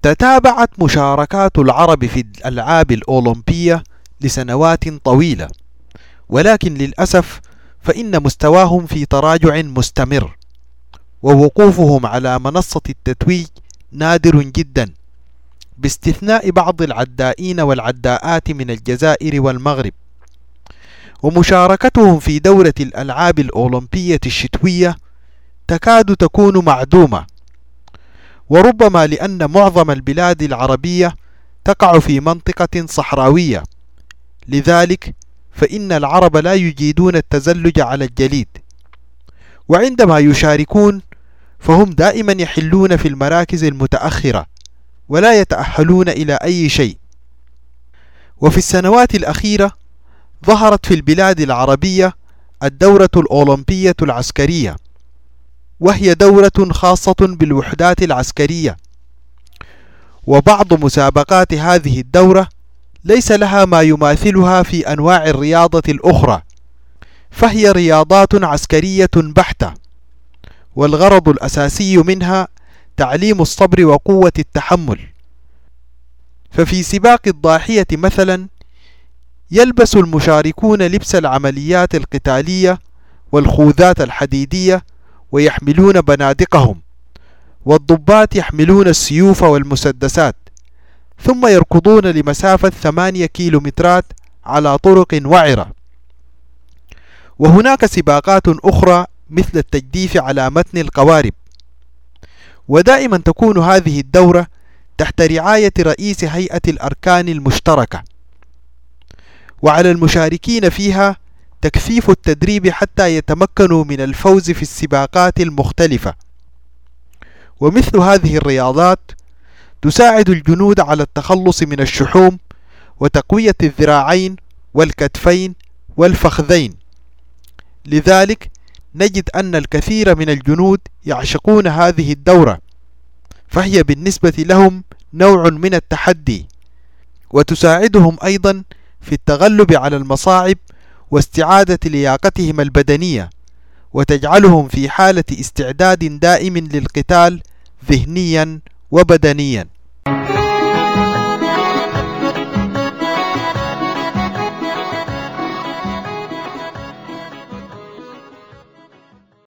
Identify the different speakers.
Speaker 1: تتابعت مشاركات العرب في الألعاب الأولمبية لسنوات طويلة، ولكن للأسف فإن مستواهم في تراجع مستمر، ووقوفهم على منصة التتويج نادر جدا، باستثناء بعض العدائين والعداءات من الجزائر والمغرب. ومشاركتهم في دورة الألعاب الأولمبية الشتوية تكاد تكون معدومة، وربما لأن معظم البلاد العربية تقع في منطقة صحراوية، لذلك فإن العرب لا يجيدون التزلج على الجليد، وعندما يشاركون فهم دائما يحلون في المراكز المتأخرة ولا يتأهلون إلى أي شيء. وفي السنوات الأخيرة ظهرت في البلاد العربية الدورة الأولمبية العسكرية، وهي دورة خاصة بالوحدات العسكرية، وبعض مسابقات هذه الدورة ليس لها ما يماثلها في أنواع الرياضة الأخرى، فهي رياضات عسكرية بحتة، والغرض الأساسي منها تعليم الصبر وقوة التحمل. ففي سباق الضاحية مثلا يلبس المشاركون لبس العمليات القتالية والخوذات الحديدية ويحملون بنادقهم، والضباط يحملون السيوف والمسدسات، ثم يركضون لمسافة 8 كيلومترات على طرق وعرة. وهناك سباقات أخرى مثل التجديف على متن القوارب. ودائما تكون هذه الدورة تحت رعاية رئيس هيئة الأركان المشتركة، وعلى المشاركين فيها تكثيف التدريب حتى يتمكنوا من الفوز في السباقات المختلفة. ومثل هذه الرياضات تساعد الجنود على التخلص من الشحوم وتقوية الذراعين والكتفين والفخذين، لذلك نجد أن الكثير من الجنود يعشقون هذه الدورة، فهي بالنسبة لهم نوع من التحدي، وتساعدهم أيضا في التغلب على المصاعب واستعادة لياقتهم البدنية، وتجعلهم في حالة استعداد دائم للقتال ذهنيا وبدنيا.